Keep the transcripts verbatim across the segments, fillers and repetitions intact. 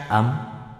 ấm.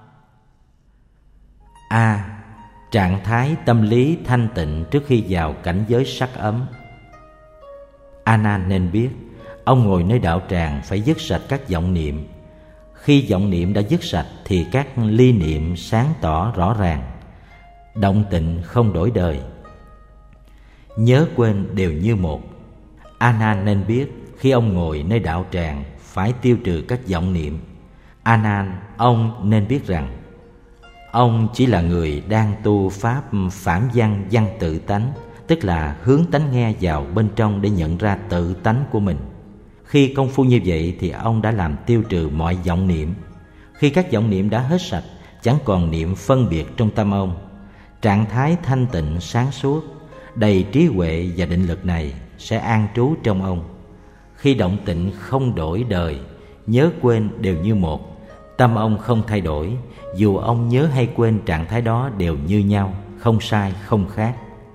A. Trạng thái tâm lý thanh tịnh trước khi vào cảnh giới sắc ấm. A Nan nên biết, ông ngồi nơi đạo tràng phải dứt sạch các vọng niệm. Khi vọng niệm đã dứt sạch thì các ly niệm sáng tỏ rõ ràng. Động tịnh không đổi đời, nhớ quên đều như một. A Nan nên biết, khi ông ngồi nơi đạo tràng phải tiêu trừ các vọng niệm. A Nan, ông nên biết rằng ông chỉ là người đang tu pháp phản văn văn tự tánh, tức là hướng tánh nghe vào bên trong để nhận ra tự tánh của mình. Khi công phu như vậy thì ông đã làm tiêu trừ mọi vọng niệm. Khi các vọng niệm đã hết sạch, chẳng còn niệm phân biệt trong tâm ông. Trạng thái thanh tịnh sáng suốt, đầy trí huệ và định lực này sẽ an trú trong ông. Khi động tịnh không đổi đời, nhớ quên đều như một, tâm ông không thay đổi, dù ông nhớ hay quên trạng thái đó đều như nhau, không sai không khác.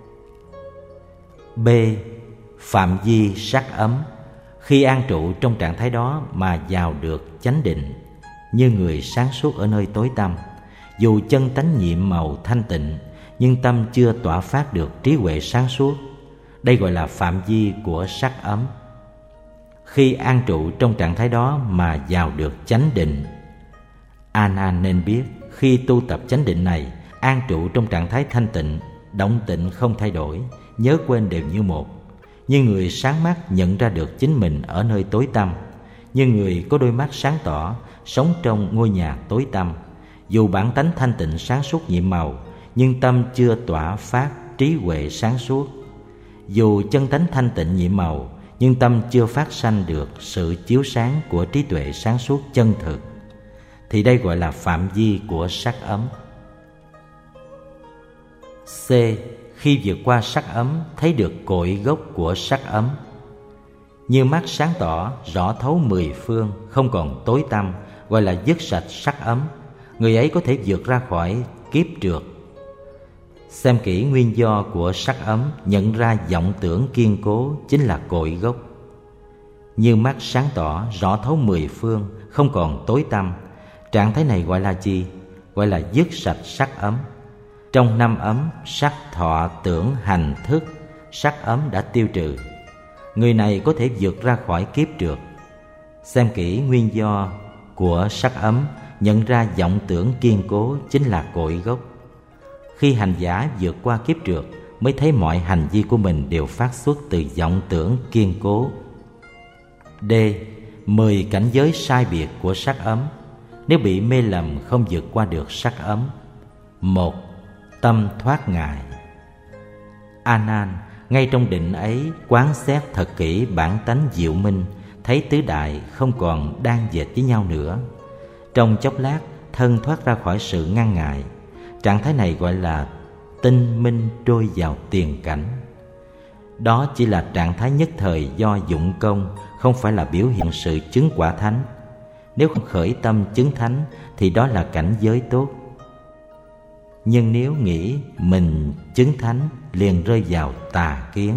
B. Phạm vi sắc ấm. Khi an trụ trong trạng thái đó mà vào được chánh định, như người sáng suốt ở nơi tối tăm, dù chân tánh nhiệm màu thanh tịnh, nhưng tâm chưa tỏa phát được trí huệ sáng suốt. Đây gọi là phạm vi của sắc ấm. Khi an trụ trong trạng thái đó mà vào được chánh định, A Nan nên biết, khi tu tập chánh định này, an trụ trong trạng thái thanh tịnh, động tịnh không thay đổi, nhớ quên đều như một. Như người sáng mắt nhận ra được chính mình ở nơi tối tăm, như người có đôi mắt sáng tỏ, sống trong ngôi nhà tối tăm. Dù bản tánh thanh tịnh sáng suốt nhiệm màu, nhưng tâm chưa tỏa phát trí huệ sáng suốt. Dù chân tánh thanh tịnh nhiệm màu, nhưng tâm chưa phát sanh được sự chiếu sáng của trí tuệ sáng suốt chân thực, thì đây gọi là phạm vi của sắc ấm. C. Khi vượt qua sắc ấm, thấy được cội gốc của sắc ấm. Như mắt sáng tỏ, rõ thấu mười phương, không còn tối tăm, gọi là dứt sạch sắc ấm. Người ấy có thể vượt ra khỏi kiếp trượt. Xem kỹ nguyên do của sắc ấm, nhận ra vọng tưởng kiên cố chính là cội gốc. Như mắt sáng tỏ, rõ thấu mười phương, không còn tối tăm. Trạng thái này gọi là gì? Gọi là dứt sạch sắc ấm. Trong năm ấm, sắc, thọ, tưởng, hành, thức, sắc ấm đã tiêu trừ. Người này có thể vượt ra khỏi kiếp trượt. Xem kỹ nguyên do của sắc ấm, nhận ra vọng tưởng kiên cố chính là cội gốc. Khi hành giả vượt qua kiếp trượt, mới thấy mọi hành vi của mình đều phát xuất từ vọng tưởng kiên cố. D. Mười cảnh giới sai biệt của sắc ấm. Nếu bị mê lầm không vượt qua được sắc ấm. Một. Tâm thoát ngại. A Nan, ngay trong định ấy quán xét thật kỹ bản tánh diệu minh, thấy tứ đại không còn đang dệt với nhau nữa. Trong chốc lát, thân thoát ra khỏi sự ngăn ngại. Trạng thái này gọi là tinh minh trôi vào tiền cảnh. Đó chỉ là trạng thái nhất thời do dụng công, không phải là biểu hiện sự chứng quả thánh. Nếu không khởi tâm chứng thánh thì đó là cảnh giới tốt. Nhưng nếu nghĩ mình chứng thánh liền rơi vào tà kiến.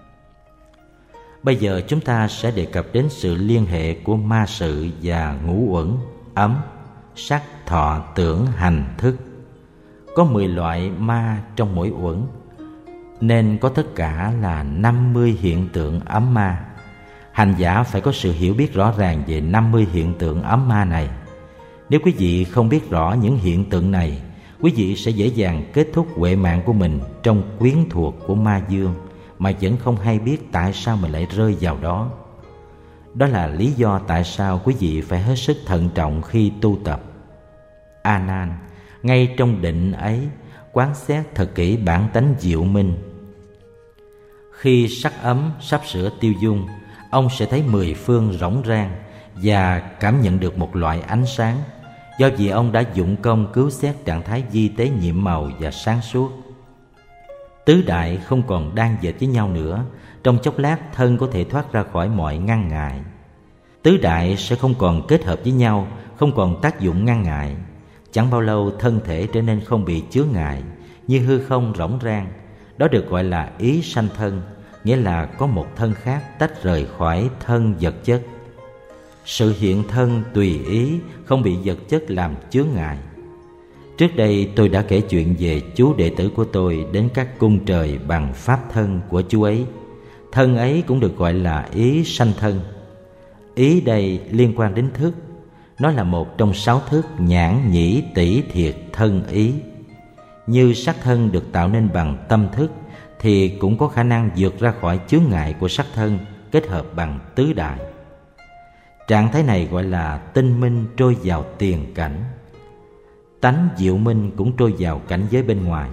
Bây giờ chúng ta sẽ đề cập đến sự liên hệ của ma sự và ngũ uẩn, ấm, sắc, thọ, tưởng, hành, thức. Có mười loại ma trong mỗi uẩn, nên có tất cả là năm mươi hiện tượng ấm ma. Hành giả phải có sự hiểu biết rõ ràng về năm mươi hiện tượng ấm ma này. Nếu quý vị không biết rõ những hiện tượng này, quý vị sẽ dễ dàng kết thúc huệ mạng của mình trong quyến thuộc của ma dương, mà vẫn không hay biết tại sao mình lại rơi vào đó. Đó là lý do tại sao quý vị phải hết sức thận trọng khi tu tập. A Nan, ngay trong định ấy quán xét thật kỹ bản tánh diệu minh. Khi sắc ấm sắp sửa tiêu dung, ông sẽ thấy mười phương rỗng rang và cảm nhận được một loại ánh sáng, do vì ông đã dụng công cứu xét trạng thái vi tế nhiệm màu và sáng suốt. Tứ đại không còn đang dệt với nhau nữa, trong chốc lát thân có thể thoát ra khỏi mọi ngăn ngại. Tứ đại sẽ không còn kết hợp với nhau, không còn tác dụng ngăn ngại. Chẳng bao lâu thân thể trở nên không bị chướng ngại, như hư không rỗng rang. Đó được gọi là ý sanh thân, nghĩa là có một thân khác tách rời khỏi thân vật chất. Sự hiện thân tùy ý, không bị vật chất làm chướng ngại. Trước đây tôi đã kể chuyện về chú đệ tử của tôi đến các cung trời bằng pháp thân của chú ấy. Thân ấy cũng được gọi là ý sanh thân. Ý đây liên quan đến thức. Nó là một trong sáu thức nhãn nhĩ tỷ thiệt thân ý. Như sắc thân được tạo nên bằng tâm thức, thì cũng có khả năng vượt ra khỏi chướng ngại của sắc thân, kết hợp bằng tứ đại. Trạng thái này gọi là tinh minh trôi vào tiền cảnh. Tánh diệu minh cũng trôi vào cảnh giới bên ngoài.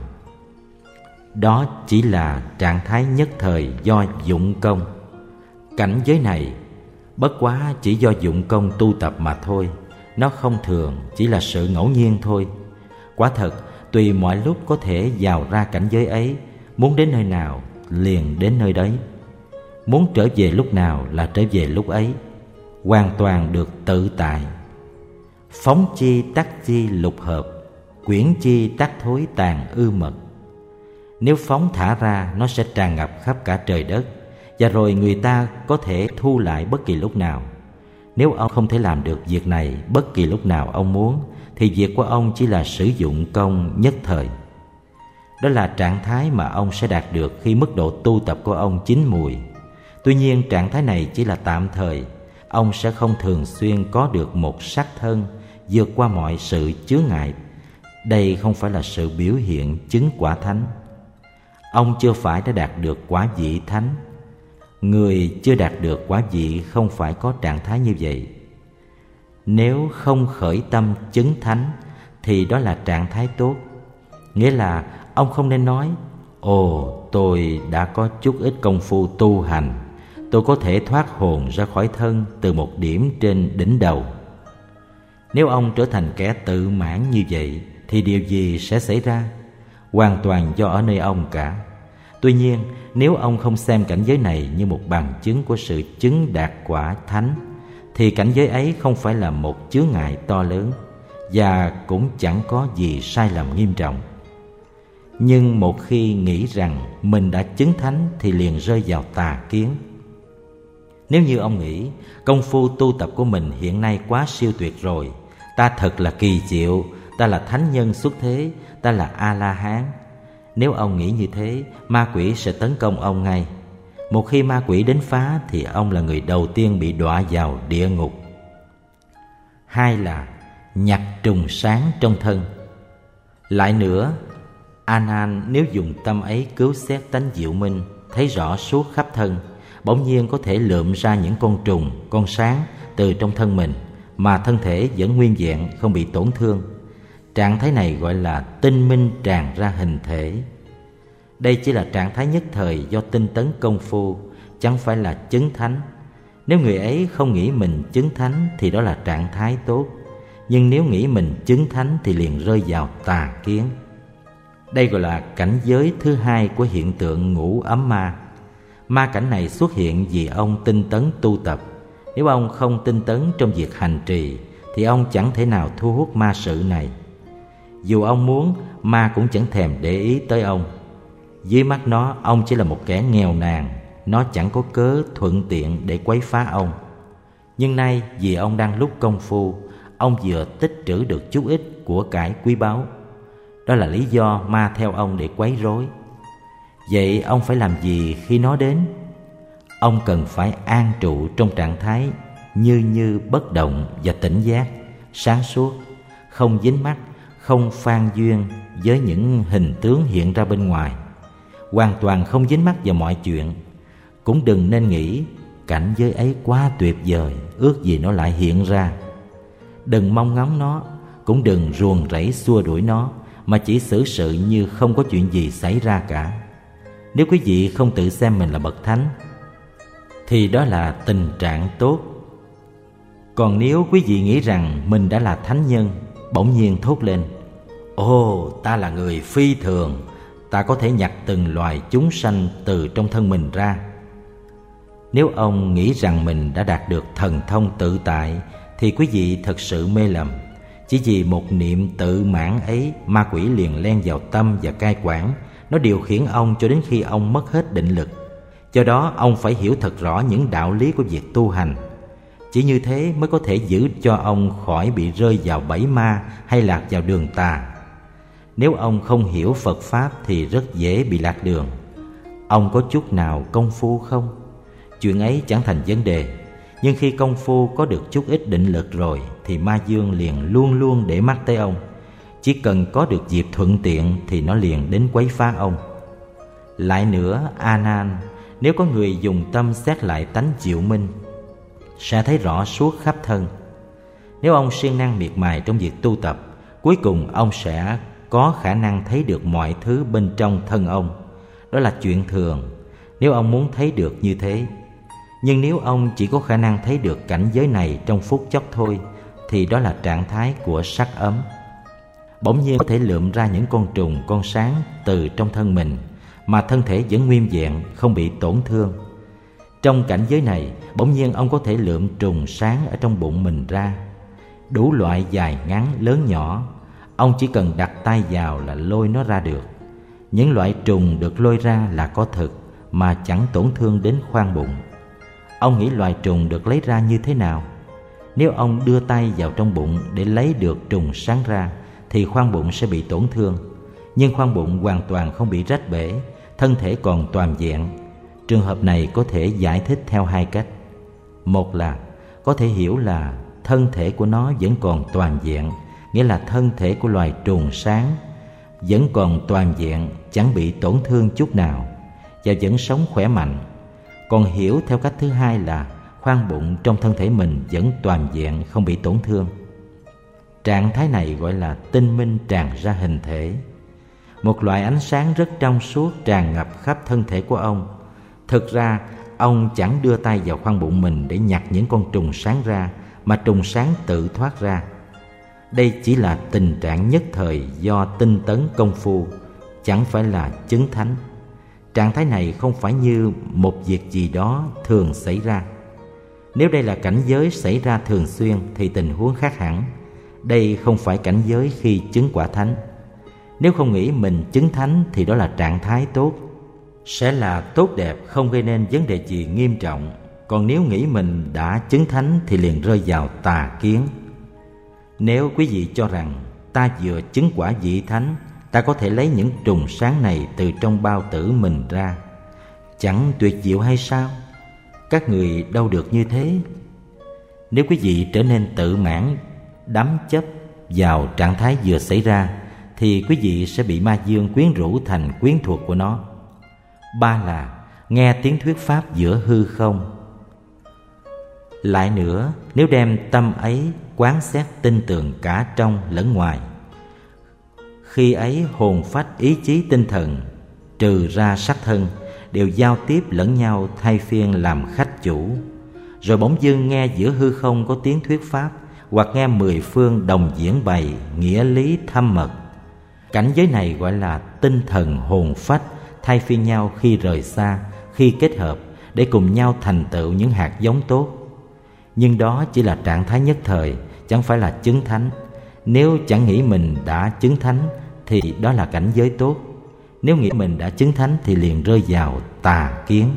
Đó chỉ là trạng thái nhất thời do dụng công. Cảnh giới này bất quá chỉ do dụng công tu tập mà thôi. Nó không thường, chỉ là sự ngẫu nhiên thôi. Quả thật, tùy mọi lúc có thể vào ra cảnh giới ấy. Muốn đến nơi nào liền đến nơi đấy. Muốn trở về lúc nào là trở về lúc ấy. Hoàn toàn được tự tại. Phóng chi tắc chi lục hợp, quyển chi tắc thối tàn ư mật. Nếu phóng thả ra, nó sẽ tràn ngập khắp cả trời đất, và rồi người ta có thể thu lại bất kỳ lúc nào. Nếu ông không thể làm được việc này bất kỳ lúc nào ông muốn, thì việc của ông chỉ là sử dụng công nhất thời. Đó là trạng thái mà ông sẽ đạt được khi mức độ tu tập của ông chín mùi. Tuy nhiên trạng thái này chỉ là tạm thời. Ông sẽ không thường xuyên có được một sắc thân vượt qua mọi sự chướng ngại. Đây không phải là sự biểu hiện chứng quả thánh. Ông chưa phải đã đạt được quả vị thánh. Người chưa đạt được quả vị không phải có trạng thái như vậy. Nếu không khởi tâm chứng thánh thì đó là trạng thái tốt. Nghĩa là ông không nên nói: ồ, tôi đã có chút ít công phu tu hành, tôi có thể thoát hồn ra khỏi thân từ một điểm trên đỉnh đầu. Nếu ông trở thành kẻ tự mãn như vậy thì điều gì sẽ xảy ra? Hoàn toàn do ở nơi ông cả. Tuy nhiên, nếu ông không xem cảnh giới này như một bằng chứng của sự chứng đạt quả thánh, thì cảnh giới ấy không phải là một chướng ngại to lớn, và cũng chẳng có gì sai lầm nghiêm trọng. Nhưng một khi nghĩ rằng mình đã chứng thánh thì liền rơi vào tà kiến. Nếu như ông nghĩ công phu tu tập của mình hiện nay quá siêu tuyệt rồi, ta thật là kỳ diệu, ta là thánh nhân xuất thế, ta là A-la-hán. Nếu ông nghĩ như thế, ma quỷ sẽ tấn công ông ngay. Một khi ma quỷ đến phá thì ông là người đầu tiên bị đọa vào địa ngục. Hai là nhặt trùng sáng trong thân. Lại nữa, A Nan nếu dùng tâm ấy cứu xét tánh diệu minh, thấy rõ suốt khắp thân, bỗng nhiên có thể lượm ra những con trùng, con sáng từ trong thân mình, mà thân thể vẫn nguyên vẹn, không bị tổn thương. Trạng thái này gọi là tinh minh tràn ra hình thể. Đây chỉ là trạng thái nhất thời do tinh tấn công phu, chẳng phải là chứng thánh. Nếu người ấy không nghĩ mình chứng thánh thì đó là trạng thái tốt. Nhưng nếu nghĩ mình chứng thánh thì liền rơi vào tà kiến. Đây gọi là cảnh giới thứ hai của hiện tượng ngũ ấm ma. Ma cảnh này xuất hiện vì ông tinh tấn tu tập. Nếu ông không tinh tấn trong việc hành trì thì ông chẳng thể nào thu hút ma sự này. Dù ông muốn, ma cũng chẳng thèm để ý tới ông. Dưới mắt nó, ông chỉ là một kẻ nghèo nàn, nó chẳng có cớ thuận tiện để quấy phá ông. Nhưng nay vì ông đang lúc công phu, ông vừa tích trữ được chút ít của cải quý báu. Đó là lý do ma theo ông để quấy rối. Vậy ông phải làm gì khi nó đến? Ông cần phải an trụ trong trạng thái như như bất động và tỉnh giác, sáng suốt, không dính mắc, không phan duyên với những hình tướng hiện ra bên ngoài, hoàn toàn không dính mắc vào mọi chuyện. Cũng đừng nên nghĩ cảnh giới ấy quá tuyệt vời, ước gì nó lại hiện ra. Đừng mong ngóng nó, cũng đừng ruồng rẫy xua đuổi nó, mà chỉ xử sự như không có chuyện gì xảy ra cả. Nếu quý vị không tự xem mình là bậc thánh thì đó là tình trạng tốt. Còn nếu quý vị nghĩ rằng mình đã là thánh nhân, bỗng nhiên thốt lên: ồ, ta là người phi thường, ta có thể nhặt từng loài chúng sanh từ trong thân mình ra. Nếu ông nghĩ rằng mình đã đạt được thần thông tự tại thì quý vị thật sự mê lầm. Chỉ vì một niệm tự mãn ấy, ma quỷ liền len vào tâm và cai quản. Nó điều khiển ông cho đến khi ông mất hết định lực. Do đó ông phải hiểu thật rõ những đạo lý của việc tu hành. Chỉ như thế mới có thể giữ cho ông khỏi bị rơi vào bẫy ma hay lạc vào đường tà. Nếu ông không hiểu Phật Pháp thì rất dễ bị lạc đường. Ông có chút nào công phu không? Chuyện ấy chẳng thành vấn đề. Nhưng khi công phu có được chút ít định lực rồi thì ma dương liền luôn luôn để mắt tới ông. Chỉ cần có được dịp thuận tiện thì nó liền đến quấy phá ông. Lại nữa, A Nan, nếu có người dùng tâm xét lại tánh diệu minh, sẽ thấy rõ suốt khắp thân. Nếu ông siêng năng miệt mài trong việc tu tập, cuối cùng ông sẽ có khả năng thấy được mọi thứ bên trong thân ông. Đó là chuyện thường nếu ông muốn thấy được như thế. Nhưng nếu ông chỉ có khả năng thấy được cảnh giới này trong phút chốc thôi, thì đó là trạng thái của sắc ấm. Bỗng nhiên có thể lượm ra những con trùng, con sáng từ trong thân mình, mà thân thể vẫn nguyên vẹn, không bị tổn thương. Trong cảnh giới này, bỗng nhiên ông có thể lượm trùng sáng ở trong bụng mình ra, đủ loại dài ngắn, lớn nhỏ. Ông chỉ cần đặt tay vào là lôi nó ra được. Những loại trùng được lôi ra là có thực, mà chẳng tổn thương đến khoang bụng. Ông nghĩ loài trùng được lấy ra như thế nào? Nếu ông đưa tay vào trong bụng để lấy được trùng sáng ra, thì khoang bụng sẽ bị tổn thương. Nhưng khoang bụng hoàn toàn không bị rách bể, thân thể còn toàn vẹn. Trường hợp này có thể giải thích theo hai cách. Một là có thể hiểu là thân thể của nó vẫn còn toàn vẹn, nghĩa là thân thể của loài trùng sáng vẫn còn toàn vẹn, chẳng bị tổn thương chút nào, và vẫn sống khỏe mạnh. Còn hiểu theo cách thứ hai là khoang bụng trong thân thể mình vẫn toàn vẹn, không bị tổn thương. Trạng thái này gọi là tinh minh tràn ra hình thể. Một loại ánh sáng rất trong suốt tràn ngập khắp thân thể của ông. Thực ra, ông chẳng đưa tay vào khoang bụng mình để nhặt những con trùng sáng ra, mà trùng sáng tự thoát ra. Đây chỉ là tình trạng nhất thời do tinh tấn công phu, chẳng phải là chứng thánh. Trạng thái này không phải như một việc gì đó thường xảy ra. Nếu đây là cảnh giới xảy ra thường xuyên thì tình huống khác hẳn. Đây không phải cảnh giới khi chứng quả thánh. Nếu không nghĩ mình chứng thánh thì đó là trạng thái tốt, sẽ là tốt đẹp, không gây nên vấn đề gì nghiêm trọng. Còn nếu nghĩ mình đã chứng thánh thì liền rơi vào tà kiến. Nếu quý vị cho rằng ta vừa chứng quả vị thánh, ta có thể lấy những trùng sáng này từ trong bao tử mình ra, chẳng tuyệt diệu hay sao? Các người đâu được như thế. Nếu quý vị trở nên tự mãn, đắm chấp vào trạng thái vừa xảy ra, thì quý vị sẽ bị ma dương quyến rũ thành quyến thuộc của nó. Ba là nghe tiếng thuyết pháp giữa hư không. Lại nữa, nếu đem tâm ấy quán xét tinh tường cả trong lẫn ngoài, khi ấy hồn phách, ý chí, tinh thần trừ ra sắc thân đều giao tiếp lẫn nhau, thay phiên làm khách chủ. Rồi bỗng dưng nghe giữa hư không có tiếng thuyết pháp, hoặc nghe mười phương đồng diễn bày nghĩa lý thâm mật. Cảnh giới này gọi là tinh thần hồn phách thay phiên nhau khi rời xa, khi kết hợp để cùng nhau thành tựu những hạt giống tốt. Nhưng đó chỉ là trạng thái nhất thời, chẳng phải là chứng thánh. Nếu chẳng nghĩ mình đã chứng thánh thì đó là cảnh giới tốt. Nếu nghĩ mình đã chứng thánh thì liền rơi vào tà kiến.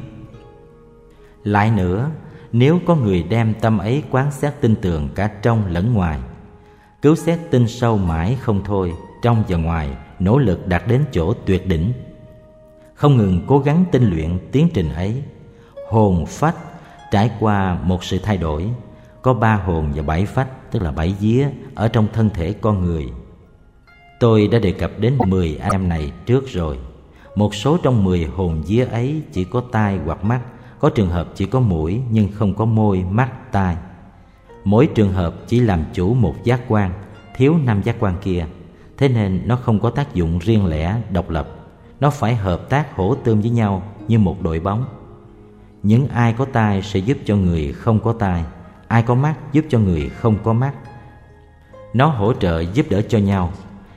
Lại nữa, nếu có người đem tâm ấy quán xét tinh tường cả trong lẫn ngoài, cứu xét tinh sâu mãi không thôi, trong và ngoài, nỗ lực đạt đến chỗ tuyệt đỉnh, không ngừng cố gắng tinh luyện tiến trình ấy, hồn phách trải qua một sự thay đổi. Có ba hồn và bảy phách, tức là bảy vía ở trong thân thể con người. Tôi đã đề cập đến mười anh em này trước rồi. Một số trong mười hồn vía ấy chỉ có tai hoặc mắt, có trường hợp chỉ có mũi nhưng không có môi, mắt, tai. Mỗi trường hợp chỉ làm chủ một giác quan, thiếu năm giác quan kia. Thế nên nó không có tác dụng riêng lẻ, độc lập. Nó phải hợp tác hỗ tương với nhau như một đội bóng. Những ai có tai sẽ giúp cho người không có tai, ai có mắt giúp cho người không có mắt. Nó hỗ trợ giúp đỡ cho nhau.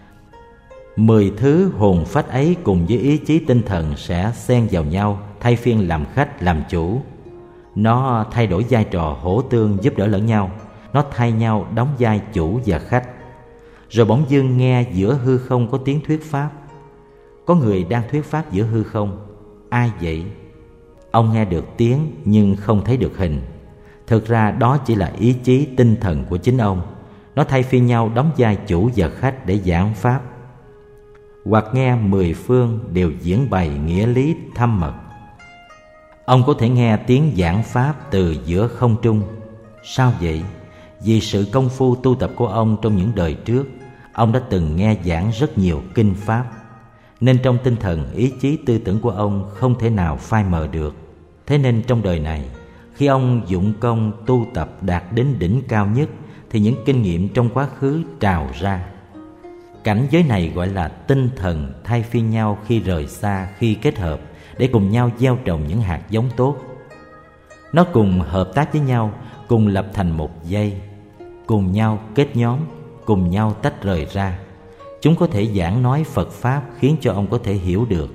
Mười thứ hồn phách ấy cùng với ý chí tinh thần sẽ xen vào nhau, thay phiên làm khách làm chủ. Nó thay đổi vai trò hỗ tương giúp đỡ lẫn nhau. Nó thay nhau đóng vai chủ và khách. Rồi bỗng dưng nghe giữa hư không có tiếng thuyết pháp. Có người đang thuyết pháp giữa hư không. Ai vậy? Ông nghe được tiếng nhưng không thấy được hình. Thực ra đó chỉ là ý chí tinh thần của chính ông. Nó thay phiên nhau đóng vai chủ và khách để giảng pháp, hoặc nghe mười phương đều diễn bày nghĩa lý thâm mật. Ông có thể nghe tiếng giảng pháp từ giữa không trung. Sao vậy? Vì sự công phu tu tập của ông trong những đời trước, ông đã từng nghe giảng rất nhiều kinh pháp, nên trong tinh thần ý chí tư tưởng của ông không thể nào phai mờ được. Thế nên trong đời này, khi ông dụng công tu tập đạt đến đỉnh cao nhất, thì những kinh nghiệm trong quá khứ trào ra. Cảnh giới này gọi là tinh thần thay phiên nhau khi rời xa, khi kết hợp, để cùng nhau gieo trồng những hạt giống tốt. Nó cùng hợp tác với nhau, cùng lập thành một dây, cùng nhau kết nhóm, cùng nhau tách rời ra. Chúng có thể giảng nói Phật Pháp khiến cho ông có thể hiểu được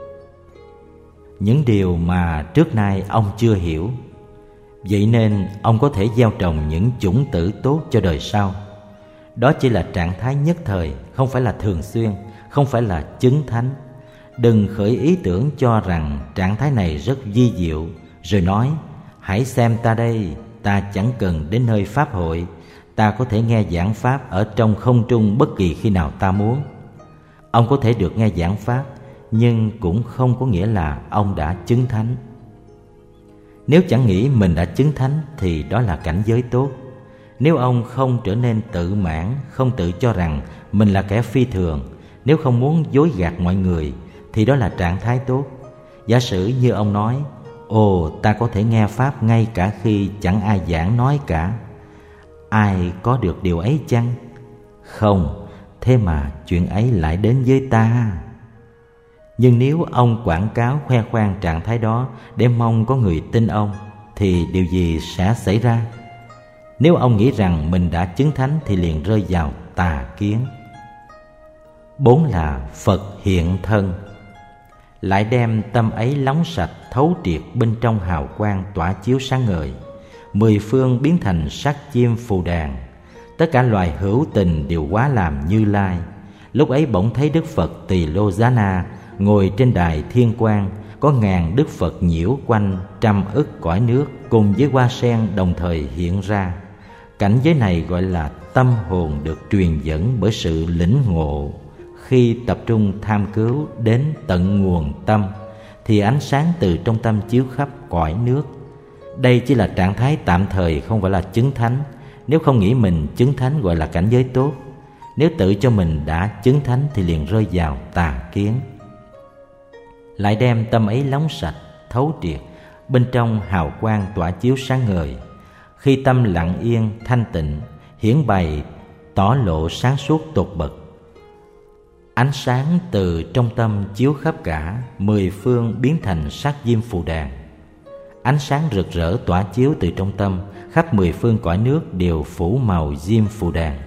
những điều mà trước nay ông chưa hiểu. Vậy nên ông có thể gieo trồng những chủng tử tốt cho đời sau. Đó chỉ là trạng thái nhất thời, không phải là thường xuyên, không phải là chứng thánh. Đừng khởi ý tưởng cho rằng trạng thái này rất vi diệu, rồi nói: hãy xem ta đây, ta chẳng cần đến nơi pháp hội, ta có thể nghe giảng pháp ở trong không trung bất kỳ khi nào ta muốn. Ông có thể được nghe giảng pháp, nhưng cũng không có nghĩa là ông đã chứng thánh. Nếu chẳng nghĩ mình đã chứng thánh thì đó là cảnh giới tốt. Nếu ông không trở nên tự mãn, không tự cho rằng mình là kẻ phi thường, nếu không muốn dối gạt mọi người, thì đó là trạng thái tốt. Giả sử như ông nói: ồ, ta có thể nghe pháp ngay cả khi chẳng ai giảng nói cả. Ai có được điều ấy chăng? Không, thế mà chuyện ấy lại đến với ta. Nhưng nếu ông quảng cáo khoe khoang trạng thái đó để mong có người tin ông, thì điều gì sẽ xảy ra? Nếu ông nghĩ rằng mình đã chứng thánh thì liền rơi vào tà kiến. Bốn là Phật hiện thân. Lại đem tâm ấy lóng sạch thấu triệt bên trong hào quang tỏa chiếu sáng ngời. Mười phương biến thành sắc chim phù đàn. Tất cả loài hữu tình đều hóa làm Như Lai. Lúc ấy bỗng thấy Đức Phật Tỳ Lô Giá Na ngồi trên đài thiên quang, có ngàn Đức Phật nhiễu quanh trăm ức cõi nước, cùng với hoa sen đồng thời hiện ra. Cảnh giới này gọi là tâm hồn được truyền dẫn bởi sự lĩnh ngộ. Khi tập trung tham cứu đến tận nguồn tâm, thì ánh sáng từ trong tâm chiếu khắp cõi nước. Đây chỉ là trạng thái tạm thời, không phải là chứng thánh. Nếu không nghĩ mình chứng thánh gọi là cảnh giới tốt. Nếu tự cho mình đã chứng thánh thì liền rơi vào tà kiến. Lại đem tâm ấy lóng sạch, thấu triệt, bên trong hào quang tỏa chiếu sáng ngời. Khi tâm lặng yên, thanh tịnh, hiển bày, tỏ lộ sáng suốt tột bậc. Ánh sáng từ trong tâm chiếu khắp cả, mười phương biến thành sắc diêm phù đàn. Ánh sáng rực rỡ tỏa chiếu từ trong tâm, khắp mười phương cõi nước đều phủ màu diêm phù đàn.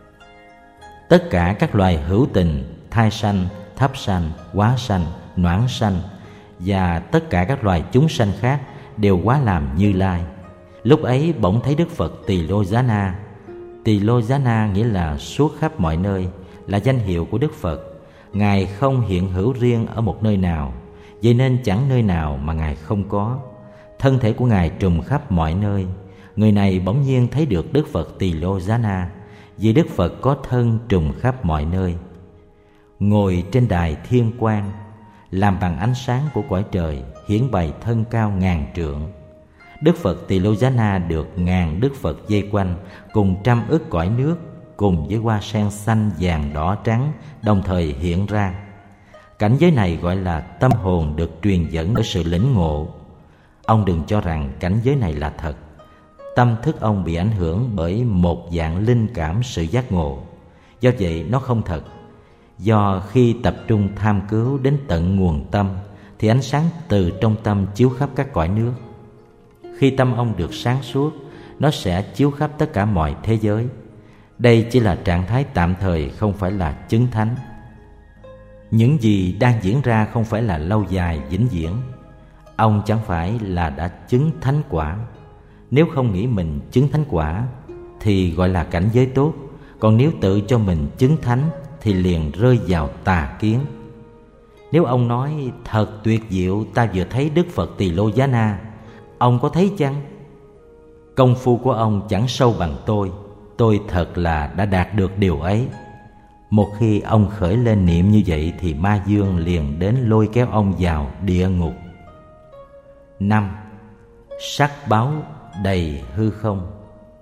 Tất cả các loài hữu tình, thai sanh, thấp sanh, hóa sanh, noãn sanh và tất cả các loài chúng sanh khác đều hóa làm Như Lai. Lúc ấy bỗng thấy Đức Phật Tỳ Lô Giá Na. Tỳ Lô Giá Na nghĩa là suốt khắp mọi nơi, là danh hiệu của Đức Phật. Ngài không hiện hữu riêng ở một nơi nào, vậy nên chẳng nơi nào mà Ngài không có. Thân thể của Ngài trùm khắp mọi nơi. Người này bỗng nhiên thấy được Đức Phật Tỳ Lô Giá Na, vì Đức Phật có thân trùm khắp mọi nơi. Ngồi trên đài thiên quang, làm bằng ánh sáng của cõi trời, hiển bày thân cao ngàn trượng. Đức Phật Tỳ Lô Giá Na được ngàn Đức Phật vây quanh, cùng trăm ức cõi nước, cùng với hoa sen xanh, vàng, đỏ, trắng đồng thời hiện ra. Cảnh giới này gọi là tâm hồn được truyền dẫn bởi sự lĩnh ngộ. Ông đừng cho rằng cảnh giới này là thật. Tâm thức ông bị ảnh hưởng bởi một dạng linh cảm sự giác ngộ. Do vậy nó không thật. Do khi tập trung tham cứu đến tận nguồn tâm, thì ánh sáng từ trong tâm chiếu khắp các cõi nước. Khi tâm ông được sáng suốt, nó sẽ chiếu khắp tất cả mọi thế giới. Đây chỉ là trạng thái tạm thời, không phải là chứng thánh. Những gì đang diễn ra không phải là lâu dài vĩnh viễn. Ông chẳng phải là đã chứng thánh quả. Nếu không nghĩ mình chứng thánh quả thì gọi là cảnh giới tốt. Còn nếu tự cho mình chứng thánh thì liền rơi vào tà kiến. Nếu ông nói thật tuyệt diệu, ta vừa thấy Đức Phật Tỳ Lô Giá Na, ông có thấy chăng? công phu của ông chẳng sâu bằng tôi, tôi thật là đã đạt được điều ấy. Một khi ông khởi lên niệm như vậy thì ma dương liền đến lôi kéo ông vào địa ngục. Năm. Sắc báo đầy hư không.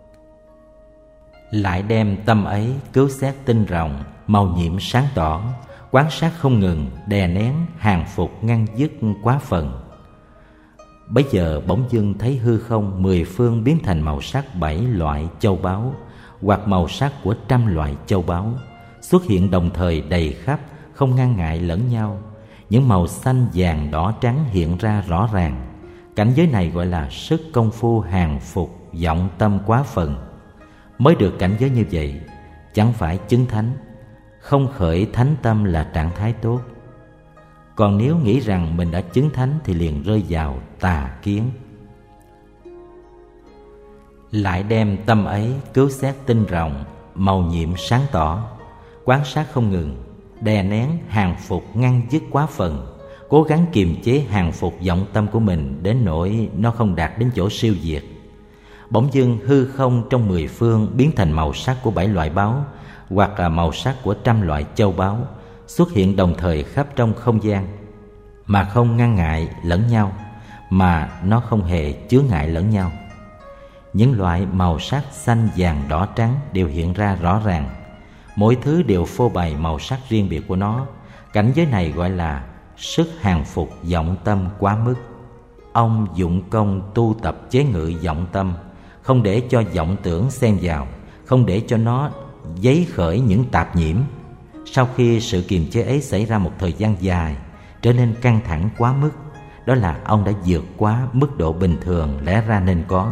Lại đem tâm ấy cứu xét tinh rộng, màu nhiệm sáng tỏ, quán sát không ngừng, đè nén, hàng phục, ngăn dứt quá phần. Bấy giờ bỗng dưng thấy hư không mười phương biến thành màu sắc bảy loại châu báu, hoặc màu sắc của trăm loại châu báu, xuất hiện đồng thời đầy khắp, không ngăn ngại lẫn nhau. Những màu xanh, vàng, đỏ, trắng hiện ra rõ ràng. Cảnh giới này gọi là sức công phu hàng phục vọng tâm quá phần. Mới được cảnh giới như vậy, chẳng phải chứng thánh. Không khởi thánh tâm là trạng thái tốt. Còn nếu nghĩ rằng mình đã chứng thánh thì liền rơi vào tà kiến. Lại đem tâm ấy cứu xét tinh rộng, màu nhiệm sáng tỏ, quán sát không ngừng, đè nén, hàng phục, ngăn dứt quá phần, cố gắng kiềm chế hàng phục vọng tâm của mình đến nỗi nó không đạt đến chỗ siêu diệt. Bỗng dưng hư không trong mười phương biến thành màu sắc của bảy loại báu, hoặc là màu sắc của trăm loại châu báu, xuất hiện đồng thời khắp trong không gian, mà không ngăn ngại lẫn nhau, mà nó không hề chướng ngại lẫn nhau. Những loại màu sắc xanh, vàng, đỏ, trắng đều hiện ra rõ ràng. Mỗi thứ đều phô bày màu sắc riêng biệt của nó. Cảnh giới này gọi là sức hàng phục vọng tâm quá mức. Ông dụng công tu tập chế ngự vọng tâm, không để cho vọng tưởng xen vào, không để cho nó dấy khởi những tạp nhiễm. Sau khi sự kiềm chế ấy xảy ra một thời gian dài, trở nên căng thẳng quá mức, đó là ông đã vượt quá mức độ bình thường lẽ ra nên có.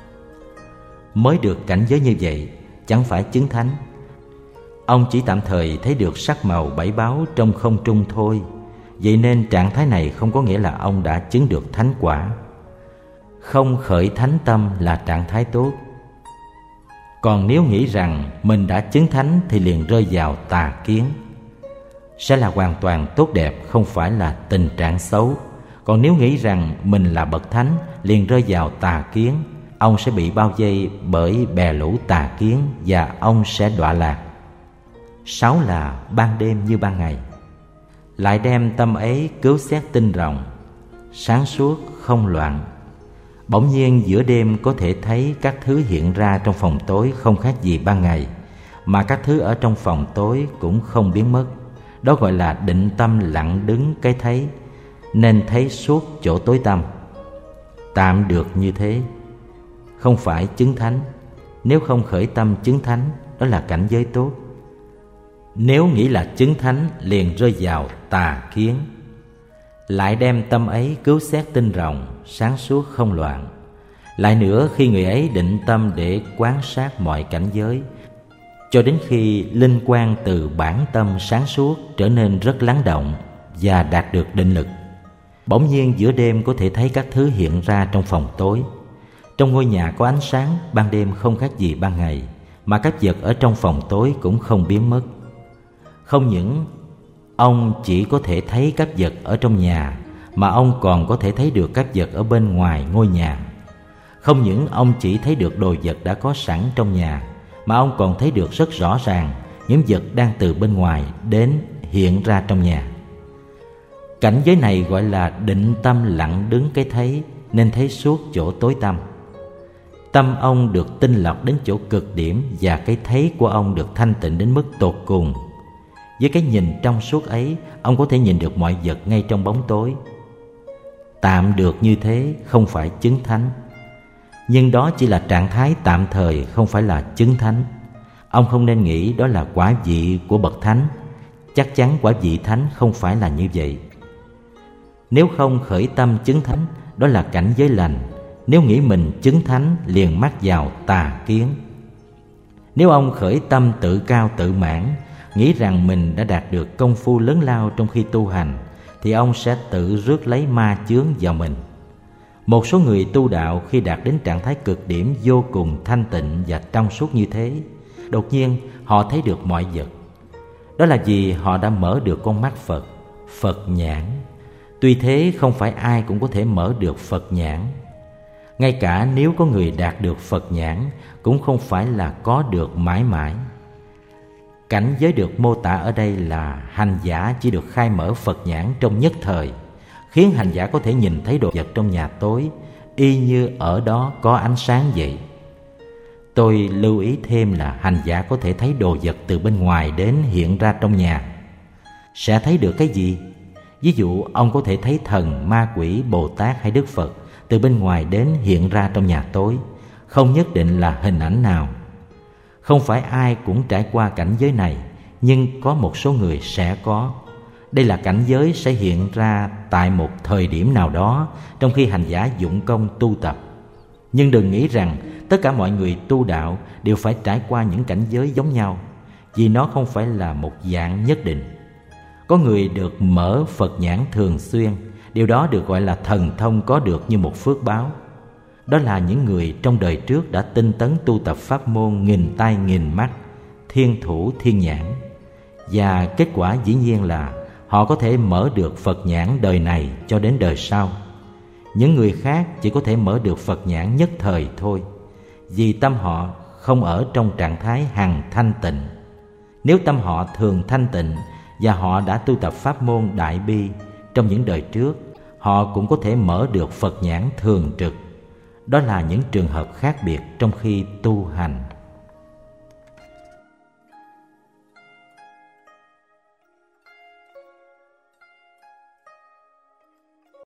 Mới được cảnh giới như vậy, chẳng phải chứng thánh. Ông chỉ tạm thời thấy được sắc màu bảy báu trong không trung thôi. Vậy nên trạng thái này không có nghĩa là ông đã chứng được thánh quả. Không khởi thánh tâm là trạng thái tốt. Còn nếu nghĩ rằng mình đã chứng thánh thì liền rơi vào tà kiến. Sẽ là hoàn toàn tốt đẹp, không phải là tình trạng xấu. Còn nếu nghĩ rằng mình là bậc thánh liền rơi vào tà kiến, ông sẽ bị bao vây bởi bè lũ tà kiến và ông sẽ đọa lạc. Sáu là ban đêm như ban ngày. Lại đem tâm ấy cứu xét tinh rộng, sáng suốt không loạn. Bỗng nhiên giữa đêm có thể thấy các thứ hiện ra trong phòng tối không khác gì ban ngày, mà các thứ ở trong phòng tối cũng không biến mất. Đó gọi là định tâm lặng đứng cái thấy, nên thấy suốt chỗ tối tăm. Tạm được như thế, không phải chứng thánh. Nếu không khởi tâm chứng thánh, đó là cảnh giới tốt. Nếu nghĩ là chứng thánh liền rơi vào tà kiến. Lại đem tâm ấy cứu xét tinh rộng, sáng suốt không loạn. Lại nữa, khi người ấy định tâm để quan sát mọi cảnh giới, cho đến khi linh quang từ bản tâm sáng suốt trở nên rất lắng động và đạt được định lực, bỗng nhiên giữa đêm có thể thấy các thứ hiện ra trong phòng tối. Trong ngôi nhà có ánh sáng, ban đêm không khác gì ban ngày, mà các vật ở trong phòng tối cũng không biến mất. Không những ông chỉ có thể thấy các vật ở trong nhà, mà ông còn có thể thấy được các vật ở bên ngoài ngôi nhà. Không những ông chỉ thấy được đồ vật đã có sẵn trong nhà, mà ông còn thấy được rất rõ ràng những vật đang từ bên ngoài đến hiện ra trong nhà. Cảnh giới này gọi là định tâm lặng đứng cái thấy, nên thấy suốt chỗ tối tăm. Tâm ông được tinh lọc đến chỗ cực điểm, và cái thấy của ông được thanh tịnh đến mức tột cùng. Với cái nhìn trong suốt ấy, ông có thể nhìn được mọi vật ngay trong bóng tối. Tạm được như thế, không phải chứng thánh. Nhưng đó chỉ là trạng thái tạm thời, không phải là chứng thánh. Ông không nên nghĩ đó là quả vị của bậc thánh. Chắc chắn quả vị thánh không phải là như vậy. Nếu không khởi tâm chứng thánh, đó là cảnh giới lành. Nếu nghĩ mình chứng thánh liền mắc vào tà kiến. Nếu ông khởi tâm tự cao tự mãn, nghĩ rằng mình đã đạt được công phu lớn lao trong khi tu hành, thì ông sẽ tự rước lấy ma chướng vào mình. Một số người tu đạo khi đạt đến trạng thái cực điểm vô cùng thanh tịnh và trong suốt như thế, đột nhiên họ thấy được mọi vật. Đó là vì họ đã mở được con mắt Phật, Phật nhãn. Tuy thế không phải ai cũng có thể mở được Phật nhãn. Ngay cả nếu có người đạt được Phật nhãn cũng không phải là có được mãi mãi. Cảnh giới được mô tả ở đây là hành giả chỉ được khai mở Phật nhãn trong nhất thời, khiến hành giả có thể nhìn thấy đồ vật trong nhà tối y như ở đó có ánh sáng vậy. Tôi lưu ý thêm là hành giả có thể thấy đồ vật từ bên ngoài đến hiện ra trong nhà. Sẽ thấy được cái gì? Ví dụ ông có thể thấy thần, ma quỷ, Bồ Tát hay Đức Phật từ bên ngoài đến hiện ra trong nhà tối, không nhất định là hình ảnh nào. Không phải ai cũng trải qua cảnh giới này, nhưng có một số người sẽ có. Đây là cảnh giới sẽ hiện ra tại một thời điểm nào đó trong khi hành giả dụng công tu tập. Nhưng đừng nghĩ rằng tất cả mọi người tu đạo đều phải trải qua những cảnh giới giống nhau, vì nó không phải là một dạng nhất định. Có người được mở Phật nhãn thường xuyên, điều đó được gọi là thần thông có được như một phước báo. Đó là những người trong đời trước đã tinh tấn tu tập pháp môn nghìn tai nghìn mắt, thiên thủ thiên nhãn. Và kết quả dĩ nhiên là họ có thể mở được Phật nhãn đời này cho đến đời sau. Những người khác chỉ có thể mở được Phật nhãn nhất thời thôi, vì tâm họ không ở trong trạng thái hằng thanh tịnh. Nếu tâm họ thường thanh tịnh và họ đã tu tập pháp môn Đại Bi trong những đời trước, họ cũng có thể mở được Phật nhãn thường trực. Đó là những trường hợp khác biệt trong khi tu hành.